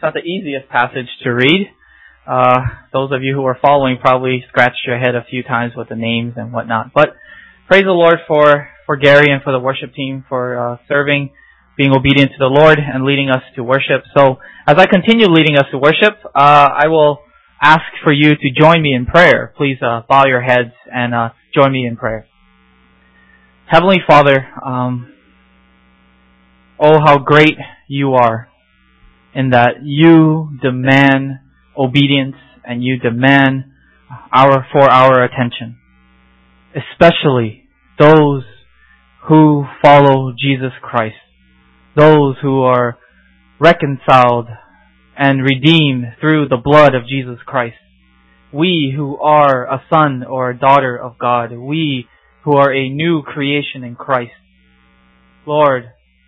not the easiest passage to read. Those of you who are following probably scratched your head a few times with the names and whatnot. But praise the Lord for Gary and for the worship team for serving, being obedient to the Lord, and leading us to worship. So as I continue leading us to worship, I will ask for you to join me in prayer. Please bow your heads and join me in prayer. Heavenly Father, oh, how great you are in that you demand obedience and you demand for our attention. Especially those who follow Jesus Christ. Those who are reconciled and redeemed through the blood of Jesus Christ. We who are a son or a daughter of God. We who are a new creation in Christ. Lord,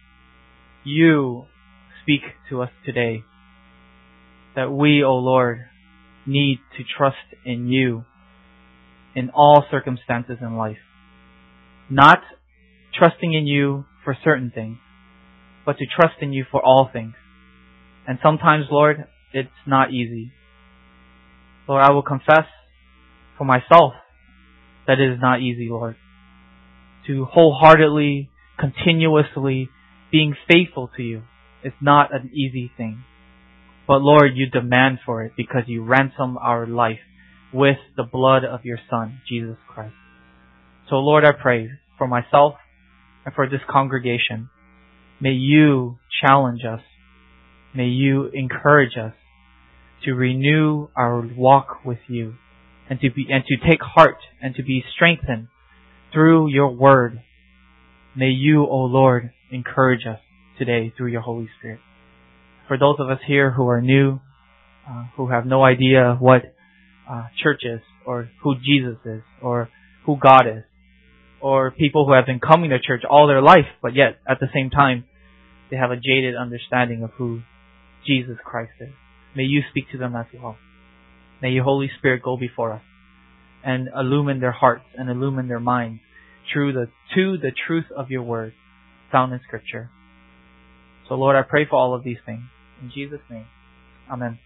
you speak to us today that we, O Lord, need to trust in you in all circumstances in life. Not trusting in you for certain things, but to trust in you for all things. And sometimes, Lord, it's not easy. Lord, I will confess for myself that it is not easy, Lord. To wholeheartedly, continuously being faithful to you is not an easy thing. But Lord, you demand for it because you ransom our life with the blood of your Son, Jesus Christ. So Lord, I pray for myself and for this congregation. May you challenge us. May you encourage us to renew our walk with you and to take heart and to be strengthened through your word. May you, O Lord, encourage us today through your Holy Spirit. For those of us here who are new, who have no idea what church is, or who Jesus is, or who God is, or people who have been coming to church all their life, but yet at the same time they have a jaded understanding of who Jesus Christ is. May you speak to them as well. May your Holy Spirit go before us and illumine their hearts and illumine their minds to the truth of your word found in Scripture. So Lord, I pray for all of these things. In Jesus' name. Amen.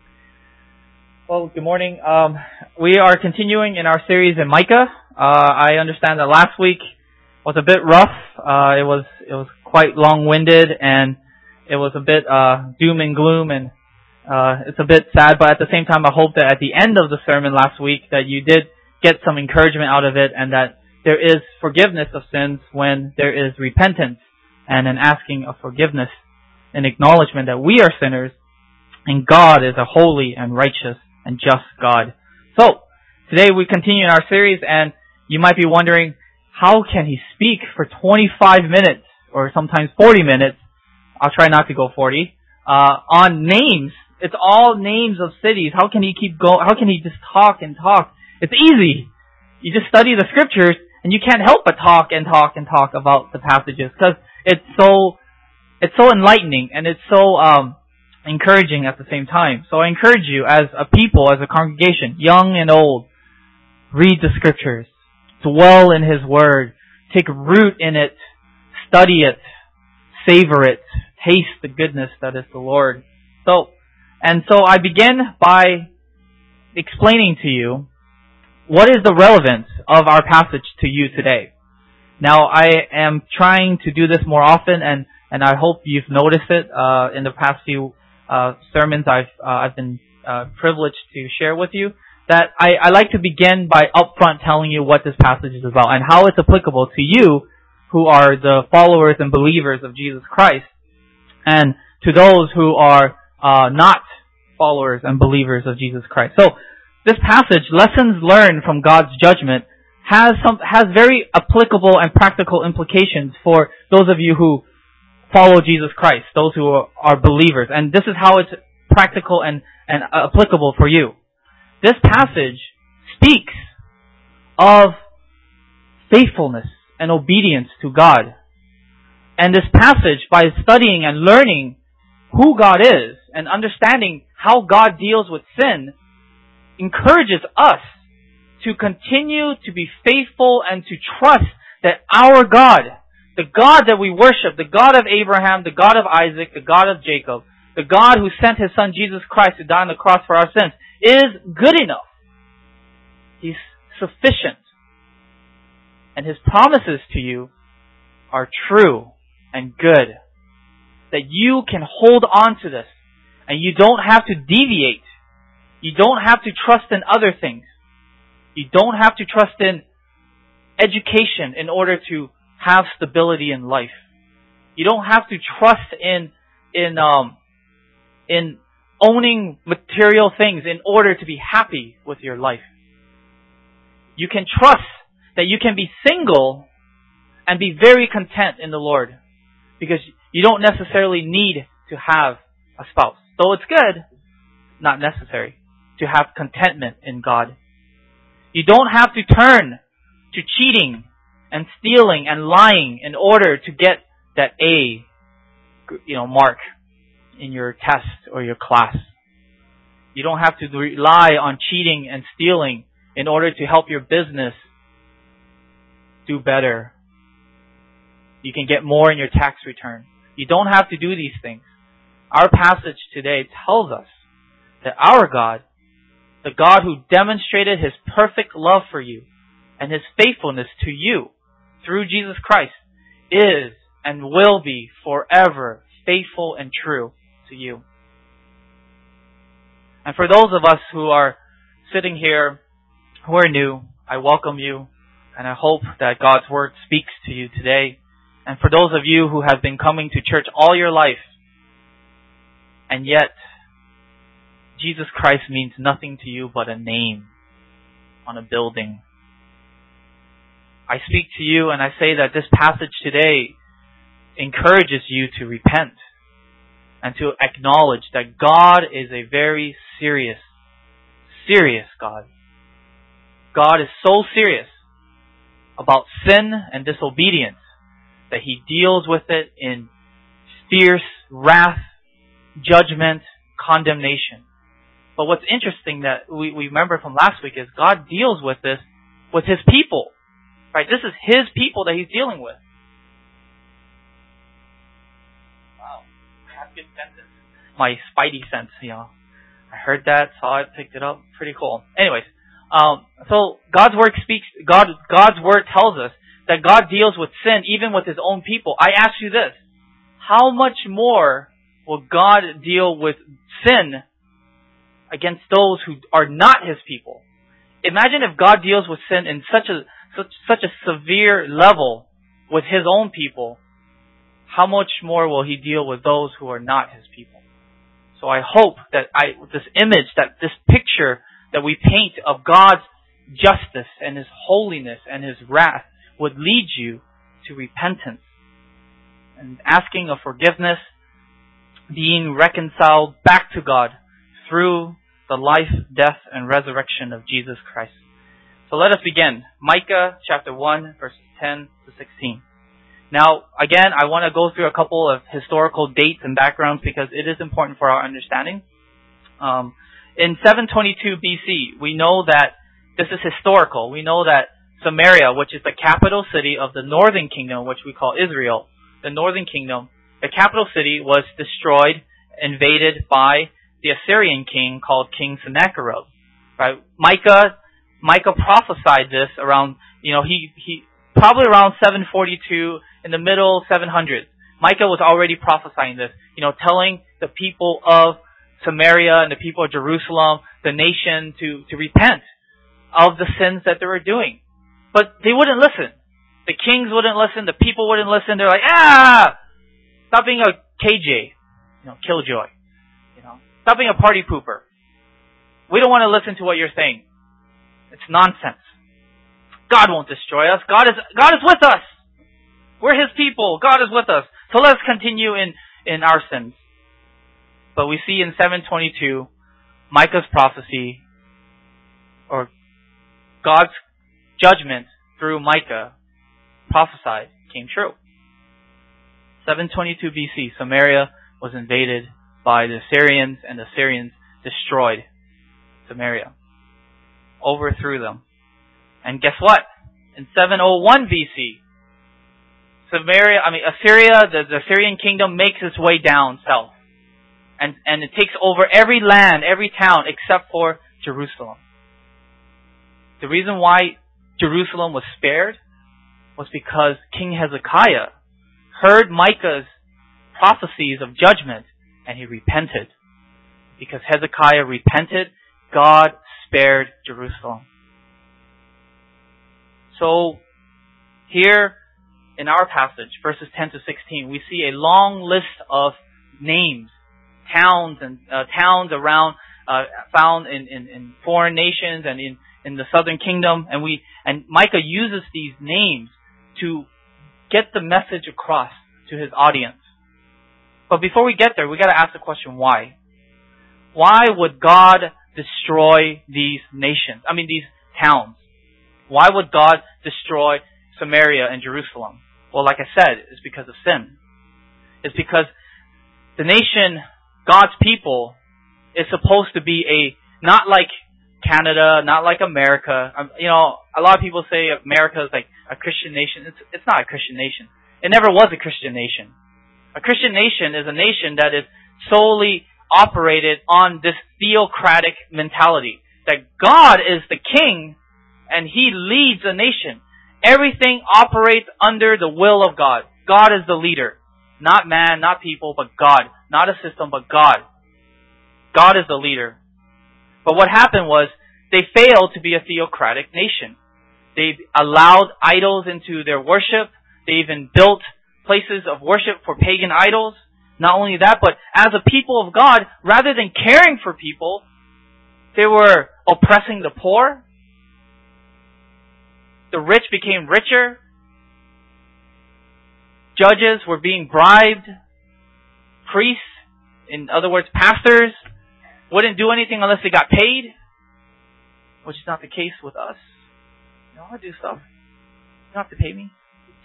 Well, good morning. We are continuing in our series in Micah. I understand that last week was a bit rough. It was quite long-winded and it was a bit doom and gloom, and it's a bit sad, but at the same time I hope that at the end of the sermon last week that you did get some encouragement out of it, and that there is forgiveness of sins when there is repentance and an asking of forgiveness, an acknowledgement that we are sinners and God is a holy and righteous and just God. So, today we continue in our series, and you might be wondering, how can he speak for 25 minutes or sometimes 40 minutes? I'll try not to go 40. On names. It's all names of cities. How can he keep going? How can he just talk and talk? It's easy. You just study the scriptures and you can't help but talk and talk and talk about the passages because it's so enlightening and it's so encouraging at the same time. So I encourage you as a people, as a congregation, young and old, read the scriptures. Dwell in his word. Take root in it. Study it. Savor it. Taste the goodness that is the Lord. So I begin by explaining to you what is the relevance of our passage to you today. Now, I am trying to do this more often, and I hope you've noticed it in the past few sermons I've been privileged to share with you, that I like to begin by upfront telling you what this passage is about and how it's applicable to you who are the followers and believers of Jesus Christ, and to those who are not followers and believers of Jesus Christ. So, this passage, lessons learned from God's judgment, has very applicable and practical implications for those of you who follow Jesus Christ, those who are believers. And this is how it's practical and applicable for you. This passage speaks of faithfulness and obedience to God. And this passage, by studying and learning who God is and understanding how God deals with sin, encourages us to continue to be faithful and to trust that our God, the God that we worship, the God of Abraham, the God of Isaac, the God of Jacob, the God who sent His Son Jesus Christ to die on the cross for our sins, is good enough. He's sufficient. And His promises to you are true and good. That you can hold on to this. And you don't have to deviate. You don't have to trust in other things. You don't have to trust in education in order to have stability in life. You don't have to trust in owning material things in order to be happy with your life. You can trust that you can be single and be very content in the Lord, because you don't necessarily need to have a spouse. Though it's good, not necessary to have contentment in God. You don't have to turn to cheating and stealing and lying in order to get that A, mark in your test or your class. You don't have to rely on cheating and stealing in order to help your business do better. You can get more in your tax return. You don't have to do these things. Our passage today tells us that our God, the God who demonstrated His perfect love for you and His faithfulness to you through Jesus Christ, is and will be forever faithful and true to you. And for those of us who are sitting here who are new, I welcome you, and I hope that God's Word speaks to you today. And for those of you who have been coming to church all your life, and yet Jesus Christ means nothing to you but a name on a building, I speak to you and I say that this passage today encourages you to repent and to acknowledge that God is a very serious God. God is so serious about sin and disobedience that He deals with it in fierce wrath, judgment, condemnation. But what's interesting that we remember from last week is God deals with this with His people. Right? This is His people that He's dealing with. Wow. I have good senses. My spidey sense, I heard that, saw it, picked it up. Pretty cool. Anyways, so God's Word God's Word tells us that God deals with sin even with His own people. I ask you this: how much more will God deal with sin against those who are not His people? Imagine if God deals with sin in such a severe level with His own people. How much more will He deal with those who are not His people? So I hope that this picture that we paint of God's justice and His holiness and His wrath would lead you to repentance and asking of forgiveness, being reconciled back to God through the life, death, and resurrection of Jesus Christ. So let us begin. Micah chapter 1, verses 10 to 16. Now, again, I want to go through a couple of historical dates and backgrounds because it is important for our understanding. In 722 BC, we know that this is historical. We know that Samaria, which is the capital city of the northern kingdom, which we call Israel, the northern kingdom, the capital city was destroyed, invaded by the Assyrian king called King Sennacherib. Right? Micah prophesied this around, he probably around 742, in the middle 700s. Micah was already prophesying this, telling the people of Samaria and the people of Jerusalem, the nation, to repent of the sins that they were doing. But they wouldn't listen. The kings wouldn't listen. The people wouldn't listen. They're like, stop being a KJ, killjoy. Stop being a party pooper. We don't want to listen to what you're saying. It's nonsense. God won't destroy us. God is with us. We're His people. God is with us. So let's continue in our sins. But we see in 722, Micah's prophecy, or God's judgment through Micah prophesied, came true. 722 BC, Samaria was invaded by the Assyrians, and the Assyrians destroyed Samaria. Overthrew them. And guess what? In 701 BC, Assyria, the Assyrian kingdom makes its way down south. And it takes over every land, every town, except for Jerusalem. The reason why Jerusalem was spared was because King Hezekiah heard Micah's prophecies of judgment, and he repented. Because Hezekiah repented, God spared Jerusalem. So, here in our passage, verses 10 to 16, we see a long list of names, towns and towns around, found in foreign nations and in the southern kingdom, and Micah uses these names to get the message across to his audience. But before we get there, we got to ask the question, why? Why would God destroy these nations? These towns. Why would God destroy Samaria and Jerusalem? Well, like I said, it's because of sin. It's because the nation, God's people, is supposed to be not like Canada, not like America. A lot of people say America is like a Christian nation. It's not a Christian nation. It never was a Christian nation. A Christian nation is a nation that is solely operated on this theocratic mentality. That God is the king and He leads a nation. Everything operates under the will of God. God is the leader. Not man, not people, but God. Not a system, but God. God is the leader. But what happened was, they failed to be a theocratic nation. They allowed idols into their worship. They even built places of worship for pagan idols. Not only that, but as a people of God, rather than caring for people, they were oppressing the poor. The rich became richer. Judges were being bribed. Priests, in other words, pastors, wouldn't do anything unless they got paid, which is not the case with us. I do stuff. You don't have to pay me.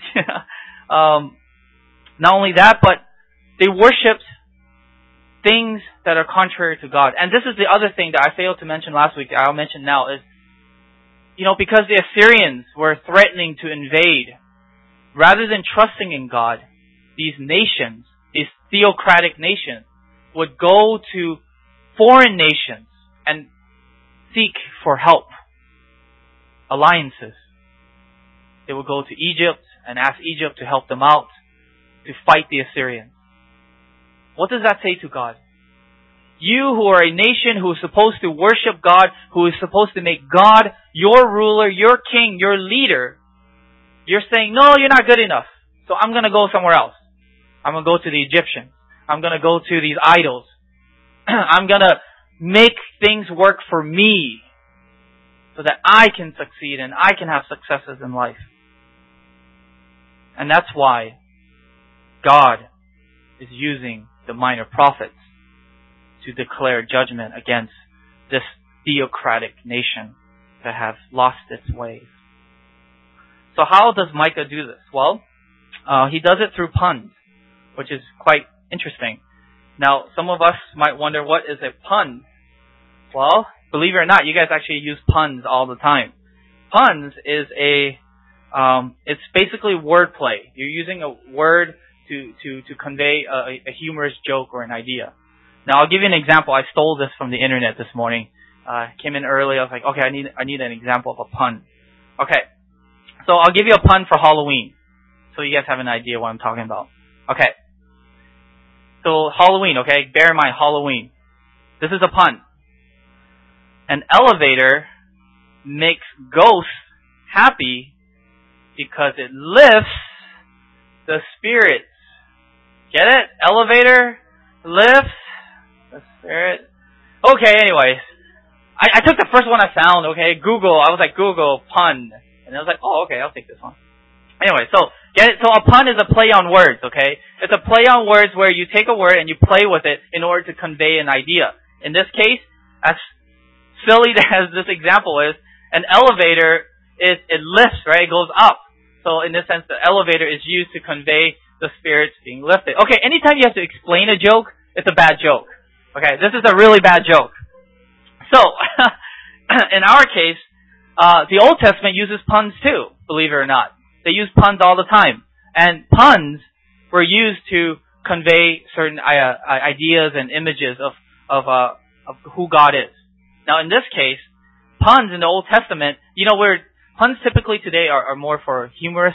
Not only that, but they worshipped things that are contrary to God. And this is the other thing that I failed to mention last week, I'll mention now, is, because the Assyrians were threatening to invade, rather than trusting in God, these nations, these theocratic nations, would go to foreign nations and seek for help, alliances. They would go to Egypt and ask Egypt to help them out to fight the Assyrians. What does that say to God? You who are a nation who is supposed to worship God, who is supposed to make God your ruler, your king, your leader, you're saying, no, you're not good enough. So I'm going to go somewhere else. I'm going to go to the Egyptians. I'm going to go to these idols. I'm going to make things work for me so that I can succeed and I can have successes in life. And that's why God is using the minor prophets to declare judgment against this theocratic nation that have lost its ways. So how does Micah do this? Well, he does it through puns, which is quite interesting. Now, some of us might wonder, what is a pun? Well, believe it or not, you guys actually use puns all the time. Puns is it's basically wordplay. You're using a word to convey a humorous joke or an idea. Now, I'll give you an example. I stole this from the internet this morning. Came in early. I was like, okay, I need an example of a pun. Okay. So I'll give you a pun for Halloween, so you guys have an idea what I'm talking about. Okay. So Halloween, okay? Bear in mind, Halloween. This is a pun. An elevator makes ghosts happy because it lifts the spirits. Get it? Elevator lifts the spirit. Okay, anyways. I took the first one I found, okay? Google. I was like, Google pun. And I was like, oh, okay, I'll take this one. Anyway, so get it? So a pun is a play on words, okay? It's a play on words where you take a word and you play with it in order to convey an idea. In this case, as silly as this example is, an elevator it lifts, right? It goes up. So in this sense, the elevator is used to convey the spirits being lifted. Okay, anytime you have to explain a joke, it's a bad joke. Okay, this is a really bad joke. So, in our case, the Old Testament uses puns too, believe it or not. They use puns all the time. And puns were used to convey certain ideas and images of who God is. Now, in this case, puns in the Old Testament, where puns typically today are more for humorous,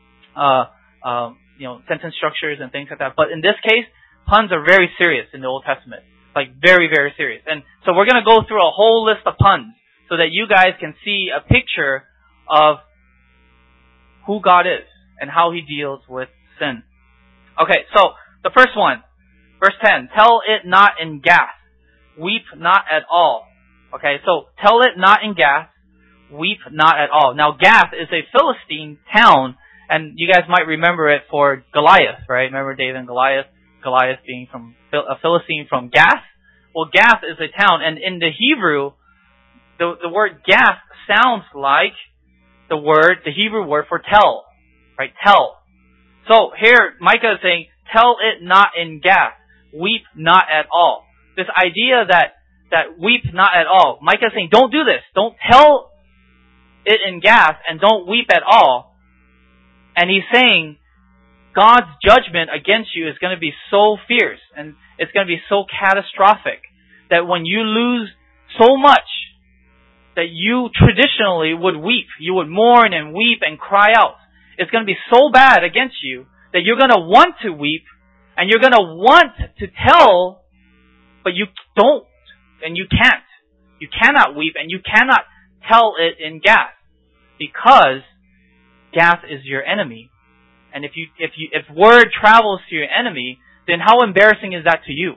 sentence structures and things like that. But in this case, puns are very serious in the Old Testament. Like very, very serious. And so we're going to go through a whole list of puns so that you guys can see a picture of who God is and how He deals with sin. Okay, so the first one, verse 10, tell it not in Gath, weep not at all. Okay, so tell it not in Gath, weep not at all. Now Gath is a Philistine town, and you guys might remember it for Goliath, right? Remember David and Goliath? Goliath being from a Philistine from Gath. Well, Gath is a town, and in the Hebrew, the word Gath sounds like the Hebrew word for tell, right? Tell. So here, Micah is saying, tell it not in Gath, weep not at all. This idea that weep not at all, Micah is saying, don't do this. Don't tell it in Gath, and don't weep at all. And he's saying, God's judgment against you is going to be so fierce and it's going to be so catastrophic that when you lose so much that you traditionally would weep, you would mourn and weep and cry out. It's going to be so bad against you that you're going to want to weep and you're going to want to tell, but you don't and you can't. You cannot weep and you cannot tell it in Gath because Gath is your enemy. And if word travels to your enemy, then how embarrassing is that to you?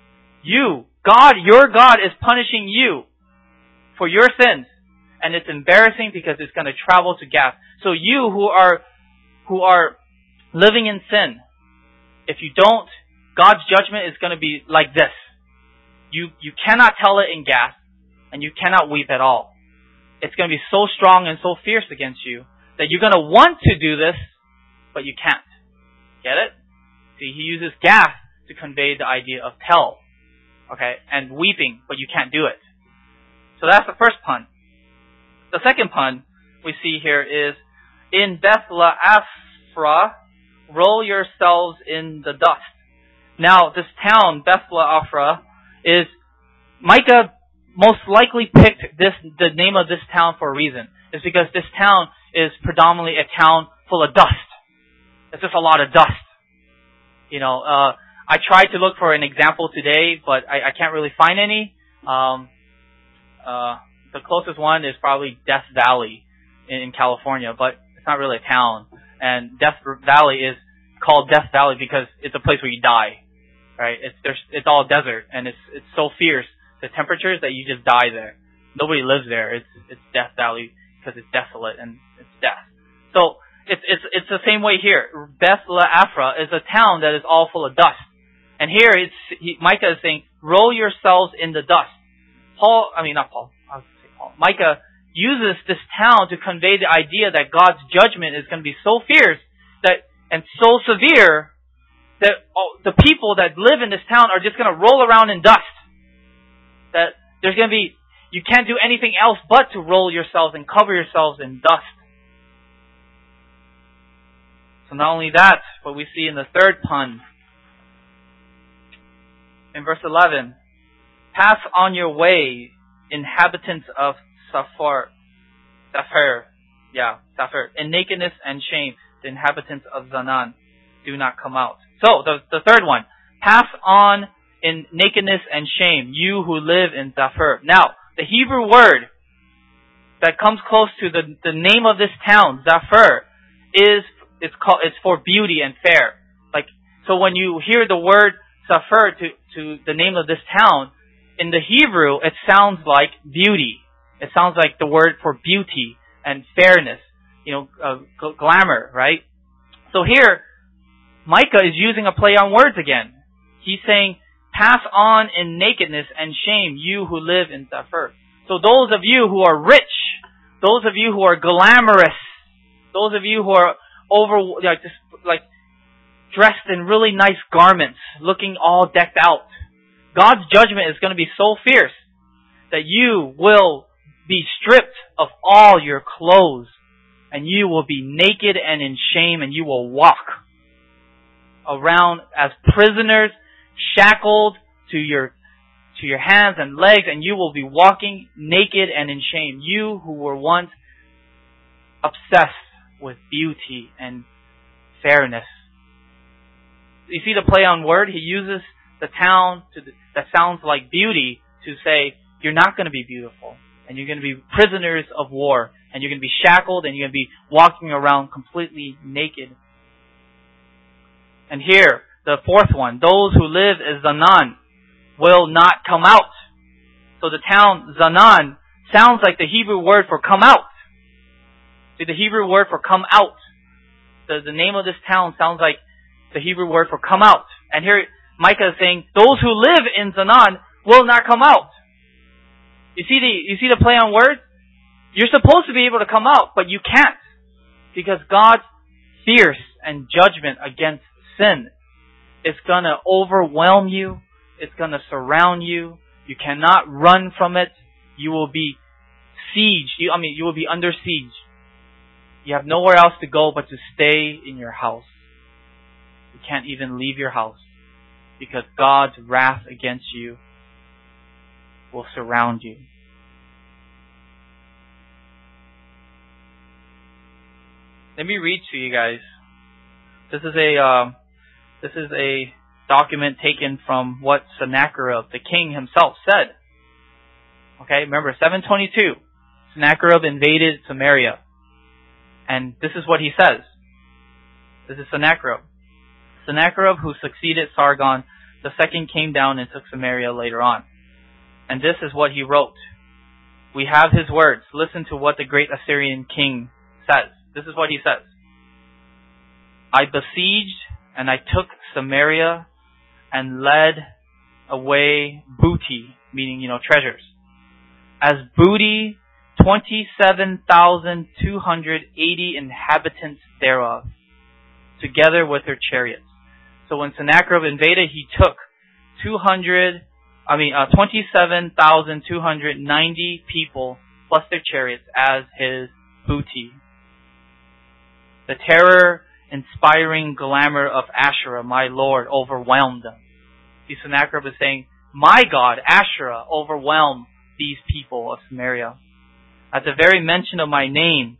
Your God is punishing you for your sins. And it's embarrassing because it's going to travel to Gath. So you who are living in sin, if you don't, God's judgment is going to be like this. You cannot tell it in Gath, and you cannot weep at all. It's going to be so strong and so fierce against you that you're going to want to do this, but you can't. Get it? See, he uses Gath to convey the idea of tell. Okay? And weeping, but you can't do it. So that's the first pun. The second pun we see here is, in Beth-le-Aphrah, roll yourselves in the dust. Now, this town, Beth-le-Aphrah, is, Micah most likely picked the name of this town for a reason. It's because this town is predominantly a town full of dust. It's just a lot of dust. I tried to look for an example today, but I can't really find any. The closest one is probably Death Valley in California, but it's not really a town. And Death Valley is called Death Valley because it's a place where you die, right? It's all desert, and it's so fierce, the temperatures, that you just die there. Nobody lives there. It's Death Valley because it's desolate and it's death. So it's the same way here. Beth-le-Aphrah is a town that is all full of dust. And here Micah is saying, roll yourselves in the dust. Micah uses this town to convey the idea that God's judgment is going to be so fierce and so severe that the people that live in this town are just going to roll around in dust. That you can't do anything else but to roll yourselves and cover yourselves in dust. So not only that, but we see in the third pun, in verse 11, pass on your way, inhabitants of Saphir. In nakedness and shame, the inhabitants of Zanan do not come out. So, the third one, pass on in nakedness and shame, you who live in Zaphir. Now, the Hebrew word that comes close to the name of this town, Zaphir, it's for beauty and fair. So when you hear the word Zaphir to the name of this town, in the Hebrew, it sounds like beauty. It sounds like the word for beauty and fairness, glamour, right? So here, Micah is using a play on words again. He's saying, pass on in nakedness and shame, you who live in Zaphir. So those of you who are rich, those of you who are glamorous, those of you who are dressed in really nice garments, looking all decked out, God's judgment is going to be so fierce that you will be stripped of all your clothes and you will be naked and in shame and you will walk. around as prisoners, shackled to your hands and legs, and you will be walking naked and in shame. You who were once obsessed with beauty and fairness. You see the play on word? He uses the town that sounds like beauty to say, you're not going to be beautiful. And you're going to be prisoners of war. And you're going to be shackled and you're going to be walking around completely naked. And here, the fourth one, those who live as Zanan will not come out. So the town Zanan sounds like the Hebrew word for come out. See, the Hebrew word for come out. The name of this town sounds like the Hebrew word for come out. And here Micah is saying, those who live in Zanan will not come out. You see the play on words? You're supposed to be able to come out, but you can't. Because God's fierce and judgment against sin is going to overwhelm you. It's going to surround you. You cannot run from it. You will be sieged. You will be under siege. You have nowhere else to go but to stay in your house. You can't even leave your house because God's wrath against you will surround you. Let me read to you guys. This is a document taken from what Sennacherib, the king himself, said. Okay, remember 722. Sennacherib invaded Samaria. And this is what he says. This is Sennacherib. Sennacherib, who succeeded Sargon II, came down and took Samaria later on. And this is what he wrote. We have his words. Listen to what the great Assyrian king says. This is what he says. I besieged and I took Samaria and led away booty, meaning, treasures. As booty, 27,280 inhabitants thereof, together with their chariots. So when Sennacherib invaded, he took 27,290 people plus their chariots as his booty. The terror-inspiring glamour of Asherah, my Lord, overwhelmed them. See, Sennacherib is saying, my God, Asherah, overwhelmed these people of Samaria. At the very mention of my name,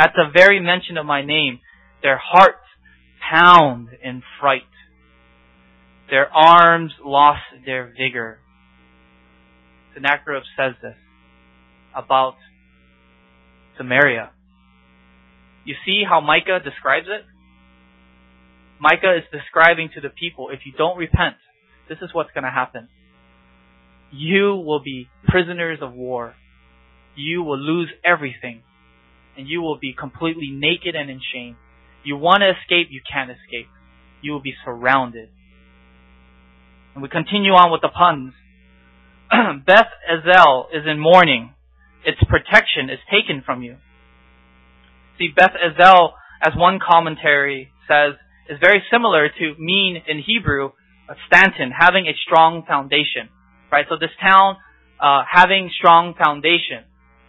their hearts pound in fright. Their arms lost their vigor. Sennacherib says this about Samaria. You see how Micah describes it? Micah is describing to the people, if you don't repent, this is what's going to happen. You will be prisoners of war. You will lose everything. And you will be completely naked and in shame. You want to escape, you can't escape. You will be surrounded. And we continue on with the puns. Beth Ezel is in mourning. Its protection is taken from you. See, Beth Ezel, as one commentary says, is very similar to mean in Hebrew, Stanton, having a strong foundation. Right? So this town, having strong foundation.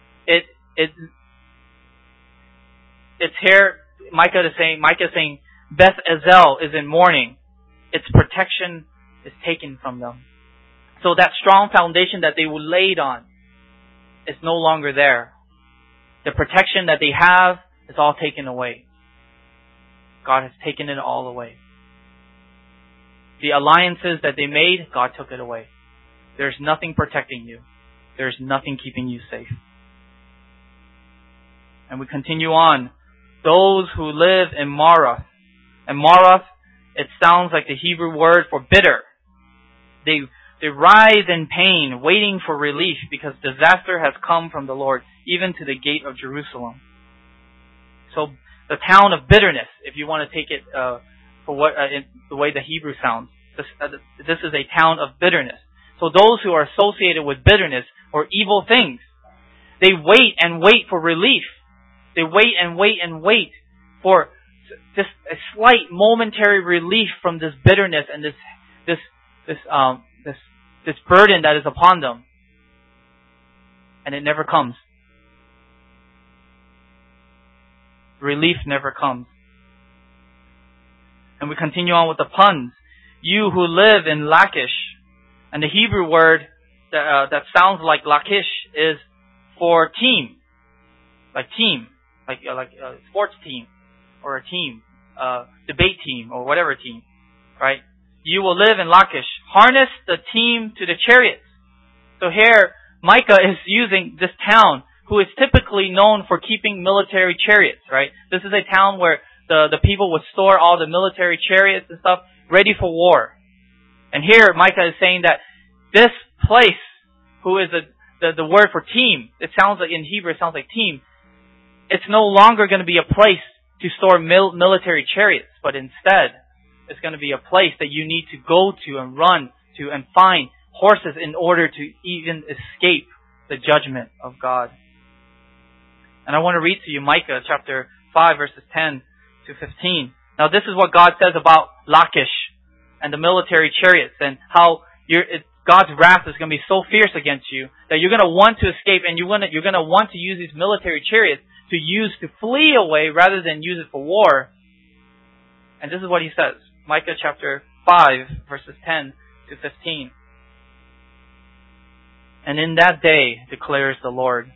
It's here, Micah is saying, Beth Ezel is in mourning. Its protection is taken from them. So that strong foundation that they were laid on is no longer there. The protection that they have is all taken away. God has taken it all away. The alliances that they made, God took it away. There's nothing protecting you. There's nothing keeping you safe. And we continue on. Those who live in Marath. And Marath, it sounds like the Hebrew word for bitter. They writhe in pain, waiting for relief, because disaster has come from the Lord, even to the gate of Jerusalem. So the town of bitterness, if you want to take it for what the way the Hebrew sounds, this is a town of bitterness. So those who are associated with bitterness or evil things, they wait and wait for relief. They wait and wait and wait for just a slight momentary relief from this bitterness and this burden that is upon them. And it never comes. Relief never comes. And we continue on with the puns. You who live in Lachish. And the Hebrew word that sounds like Lachish is for team. Like team. Like a sports team. Or a team. Debate team. Or whatever team. Right? You will live in Lachish. Harness the team to the chariots. So here, Micah is using this town who is typically known for keeping military chariots, right? This is a town where the people would store all the military chariots and stuff ready for war. And here, Micah is saying that this place, who is the word for team, it sounds like in Hebrew, it sounds like team. It's no longer going to be a place to store military chariots, but instead, it's going to be a place that you need to go to and run to and find horses in order to even escape the judgment of God. And I want to read to you Micah chapter 5 verses 10 to 15. Now this is what God says about Lachish and the military chariots and how God's wrath is going to be so fierce against you that you're going to want to escape and you're going to want to use these military chariots to flee away rather than use it for war. And this is what he says. Micah chapter 5 verses 10 to 15. And in that day, declares the Lord,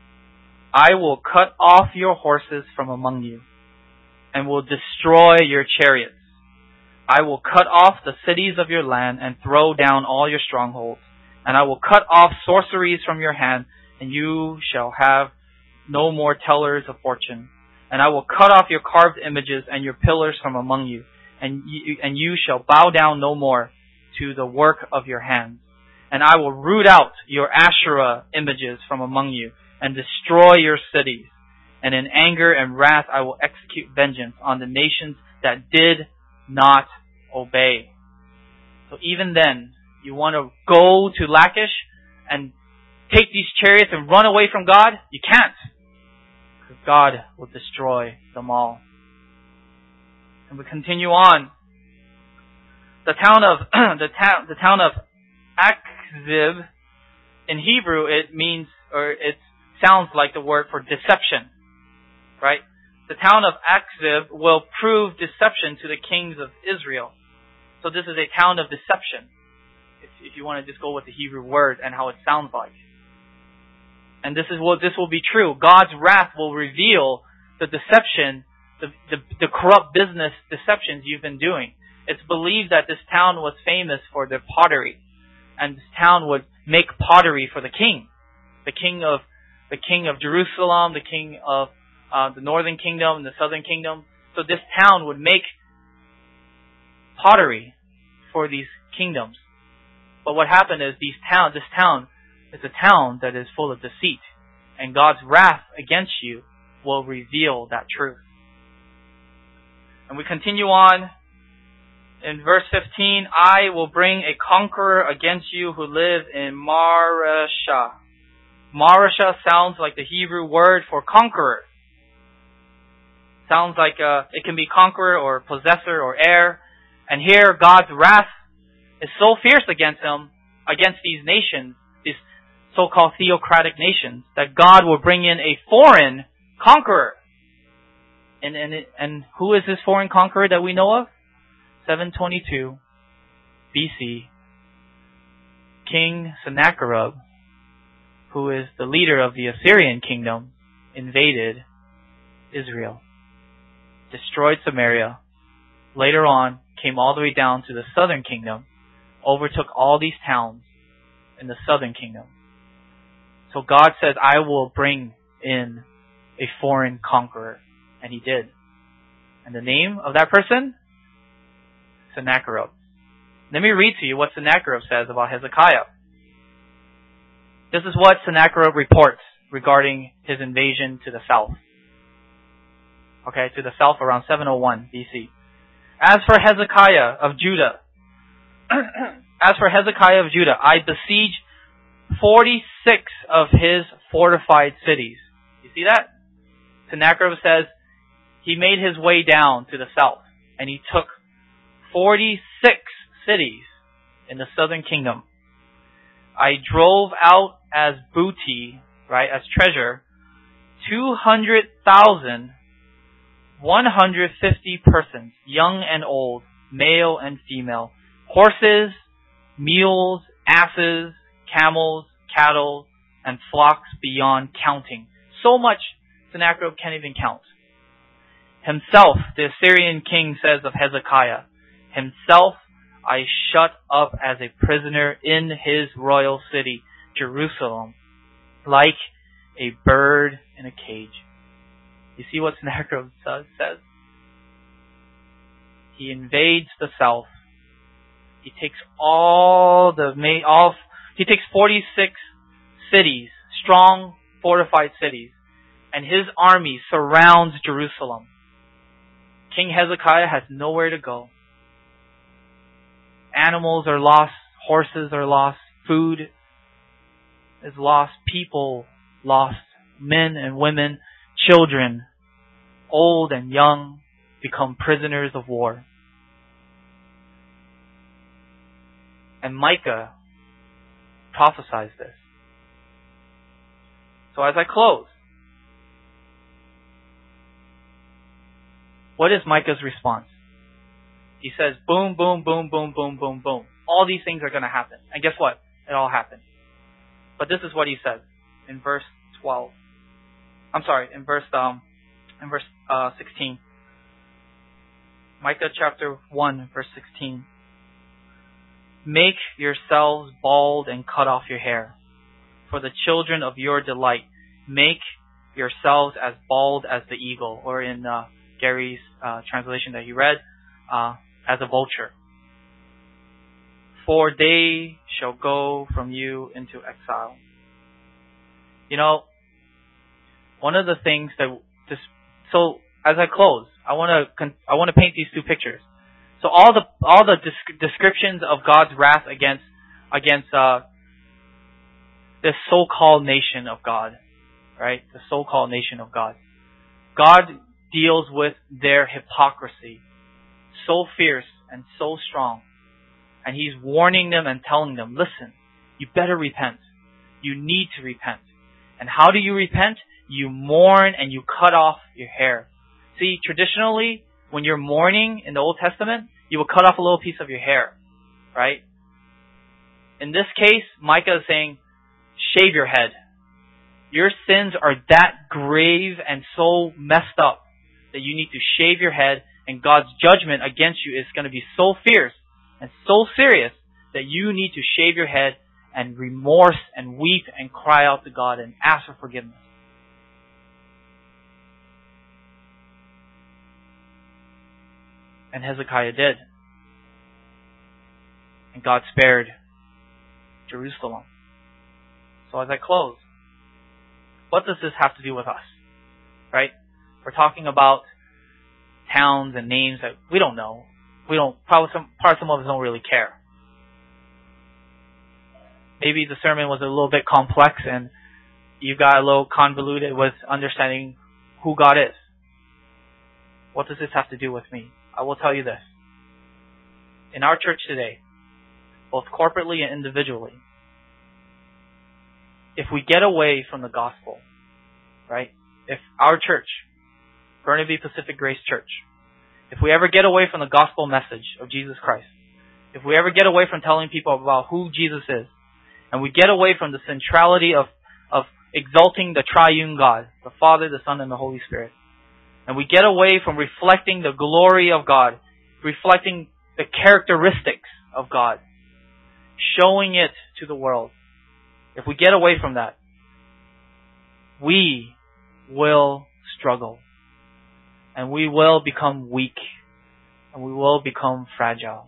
I will cut off your horses from among you, and will destroy your chariots. I will cut off the cities of your land, and throw down all your strongholds. And I will cut off sorceries from your hand, and you shall have no more tellers of fortune. And I will cut off your carved images and your pillars from among you, and you shall bow down no more to the work of your hands. And I will root out your Asherah images from among you, and destroy your cities. And in anger and wrath I will execute vengeance on the nations that did not obey. So even then, you want to go to Lachish and take these chariots and run away from God? You can't. Because God will destroy them all. And we continue on. The town of Akzib, in Hebrew it means, or it sounds like the word for deception. Right? The town of Akzib will prove deception to the kings of Israel. So this is a town of deception. If you want to just go with the Hebrew word and how it sounds like. And this will be true. God's wrath will reveal the deception, the corrupt business deceptions you've been doing. It's believed that this town was famous for their pottery. And this town would make pottery for the king. The king of Jerusalem, the king of the northern kingdom, the southern kingdom. So this town would make pottery for these kingdoms. But what happened is this town is a town that is full of deceit. And God's wrath against you will reveal that truth. And we continue on in verse 15. I will bring a conqueror against you who live in Mareshah. Mareshah sounds like the Hebrew word for conqueror. Sounds like it can be conqueror or possessor or heir. And here God's wrath is so fierce against these nations, these so-called theocratic nations, that God will bring in a foreign conqueror. And who is this foreign conqueror that we know of? 722 BC, King Sennacherib, who is the leader of the Assyrian kingdom, invaded Israel, destroyed Samaria, later on came all the way down to the southern kingdom, overtook all these towns in the southern kingdom. So God says, I will bring in a foreign conqueror. And He did. And the name of that person? Sennacherib. Let me read to you what Sennacherib says about Hezekiah. This is what Sennacherib reports regarding his invasion to the south. Okay, to the south around 701 BC. As for Hezekiah of Judah, I besieged 46 of his fortified cities. You see that? Sennacherib says he made his way down to the south and he took 46 cities in the southern kingdom. I drove out as booty, right, as treasure, 200,000 150 persons, young and old, male and female, horses, mules, asses, camels, cattle, and flocks beyond counting. So much Sennacherib can't even count. Himself, the Assyrian king says of Hezekiah, himself I shut up as a prisoner in his royal city, Jerusalem, like a bird in a cage. You see what Sennacherib says? He invades the south. He takes he takes 46 cities, strong, fortified cities, and his army surrounds Jerusalem. King Hezekiah has nowhere to go. Animals are lost, horses are lost, food is lost, people lost, men and women, children, old and young, become prisoners of war. And Micah prophesies this. So as I close, what is Micah's response? He says, boom, boom, boom, boom, boom, boom, boom. All these things are going to happen. And guess what? It all happened. But this is what he says in verse 12. I'm sorry, in verse 16. Micah chapter 1, verse 16. Make yourselves bald and cut off your hair. For the children of your delight, make yourselves as bald as the eagle. Or in Gary's translation that he read, as a vulture. For they shall go from you into exile. You know, one of the things that so as I close, I want to paint these two pictures. So all the descriptions of God's wrath against this so-called nation of God, right? The so-called nation of God. God deals with their hypocrisy, so fierce and so strong. And He's warning them and telling them, listen, you better repent. You need to repent. And how do you repent? You mourn and you cut off your hair. See, traditionally, when you're mourning in the Old Testament, you will cut off a little piece of your hair, right? In this case, Micah is saying, shave your head. Your sins are that grave and so messed up that you need to shave your head, and God's judgment against you is going to be so fierce and so serious that you need to shave your head and remorse and weep and cry out to God and ask for forgiveness. And Hezekiah did. And God spared Jerusalem. So as I close, what does this have to do with us? Right? We're talking about towns and names that we don't know. Probably some of us don't really care. Maybe the sermon was a little bit complex and you got a little convoluted with understanding who God is. What does this have to do with me? I will tell you this. In our church today, both corporately and individually, if we get away from the gospel, right? If our church, Burnaby Pacific Grace Church, if we ever get away from the gospel message of Jesus Christ, if we ever get away from telling people about who Jesus is, and we get away from the centrality of exalting the triune God, the Father, the Son, and the Holy Spirit, and we get away from reflecting the glory of God, reflecting the characteristics of God, showing it to the world, if we get away from that, we will struggle. And we will become weak. And we will become fragile.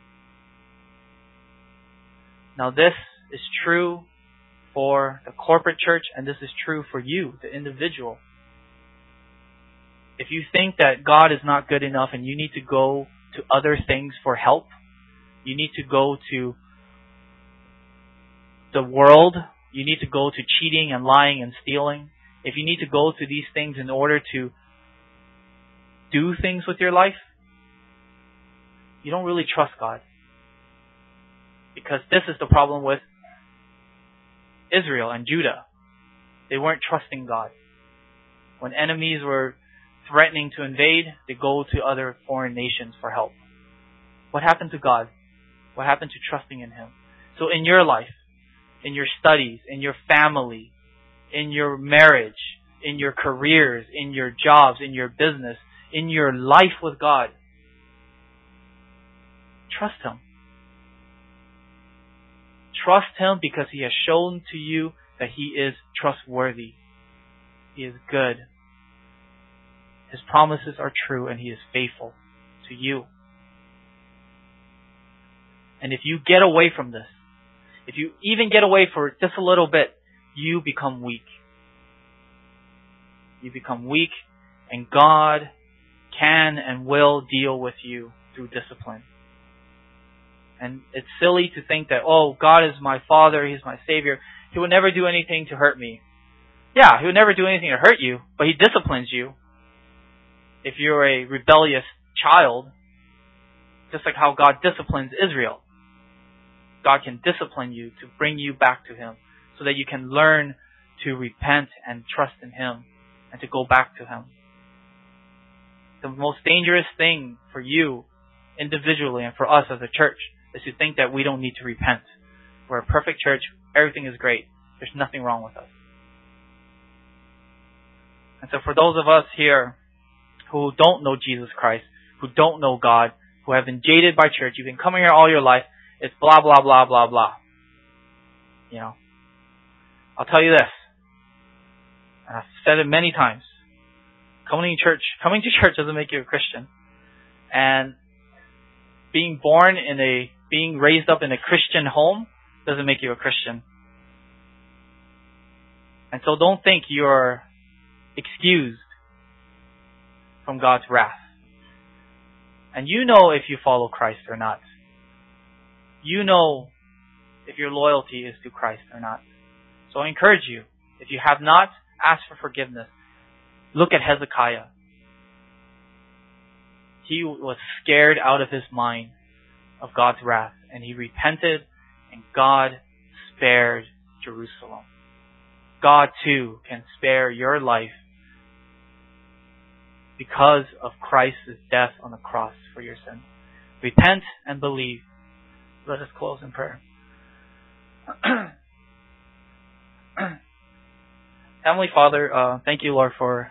Now this is true for the corporate church, and this is true for you, the individual. If you think that God is not good enough and you need to go to other things for help, you need to go to the world, you need to go to cheating and lying and stealing, if you need to go to these things in order to do things with your life, you don't really trust God. Because this is the problem with Israel and Judah. They weren't trusting God. When enemies were threatening to invade, they go to other foreign nations for help. What happened to God? What happened to trusting in Him? So in your life, in your studies, in your family, in your marriage, in your careers, in your jobs, in your business, in your life with God, trust Him. Trust Him because He has shown to you that He is trustworthy. He is good. His promises are true and He is faithful to you. And if you get away from this, if you even get away for just a little bit, you become weak. You become weak, and God can and will deal with you through discipline. And it's silly to think that, oh, God is my Father, He's my Savior. He will never do anything to hurt me. Yeah, He will never do anything to hurt you, but He disciplines you. If you're a rebellious child, just like how God disciplines Israel, God can discipline you to bring you back to Him so that you can learn to repent and trust in Him and to go back to Him. The most dangerous thing for you individually and for us as a church is to think that we don't need to repent. We're a perfect church. Everything is great. There's nothing wrong with us. And so for those of us here who don't know Jesus Christ, who don't know God, who have been jaded by church, you've been coming here all your life, it's blah, blah, blah, blah, blah. You know, I'll tell you this, and I've said it many times. Coming to church doesn't make you a Christian. And being raised up in a Christian home doesn't make you a Christian. And so don't think you're excused from God's wrath. And you know if you follow Christ or not. You know if your loyalty is to Christ or not. So I encourage you, if you have not, ask for forgiveness. Look at Hezekiah. He was scared out of his mind of God's wrath, and he repented, and God spared Jerusalem. God too can spare your life because of Christ's death on the cross for your sins. Repent and believe. Let us close in prayer. Heavenly Father, thank you, Lord, for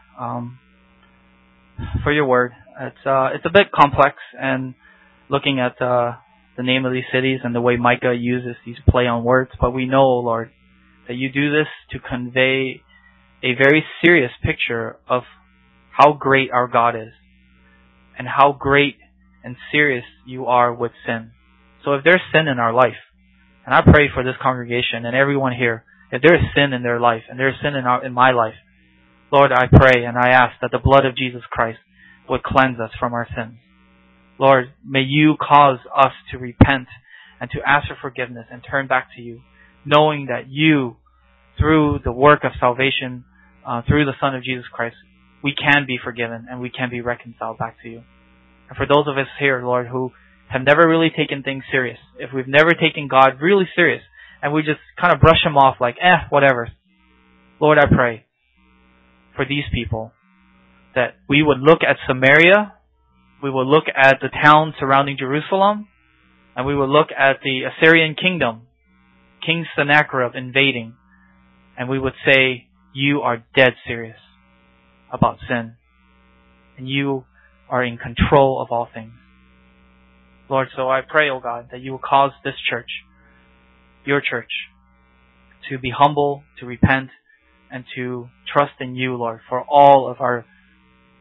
your word. It's a bit complex, and looking at the name of these cities and the way Micah uses these play on words, but we know, Lord, that you do this to convey a very serious picture of how great our God is and how great and serious you are with sin. So if there's sin in our life, and I pray for this congregation and everyone here, if there is sin in their life and there is sin in my life, Lord, I pray and I ask that the blood of Jesus Christ would cleanse us from our sins. Lord, may you cause us to repent and to ask for forgiveness and turn back to you, knowing that you, through the work of salvation, through the Son of Jesus Christ, we can be forgiven and we can be reconciled back to you. And for those of us here, Lord, who have never really taken things serious, if we've never taken God really serious, and we just kind of brush Him off like, whatever. Lord, I pray for these people that we would look at Samaria, we would look at the towns surrounding Jerusalem, and we would look at the Assyrian kingdom, King Sennacherib invading, and we would say, you are dead serious about sin, and you are in control of all things. Lord, so I pray, O God, that you will cause this church, your church, to be humble, to repent, and to trust in you, Lord, for all of our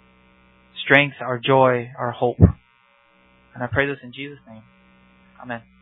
strength, our joy, our hope. And I pray this in Jesus' name. Amen.